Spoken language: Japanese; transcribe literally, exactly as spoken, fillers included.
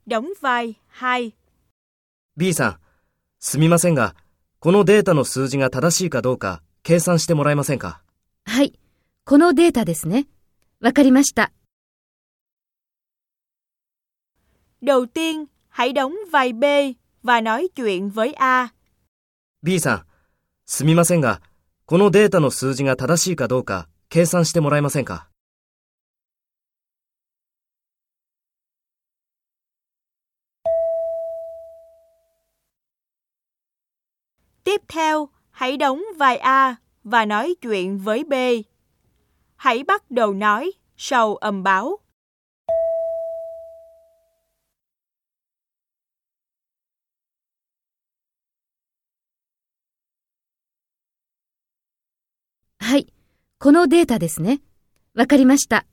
đóng vai hai. B さん、すみませんが、このデータの数字が正しいかどうか計算してもらえませんか？ はい、このデータですね。わかりました。 Đầu tiên, hãy đóng vai B và nói chuyện với A. B さん、すみませんが、このデータの数字が正しいかどうか計算してもらえませんか？ Tiếp theo, hãy đóng vai A và nói chuyện với B. Hãy bắt đầu nói sau âm báo. はい、このデータですね。わかりました。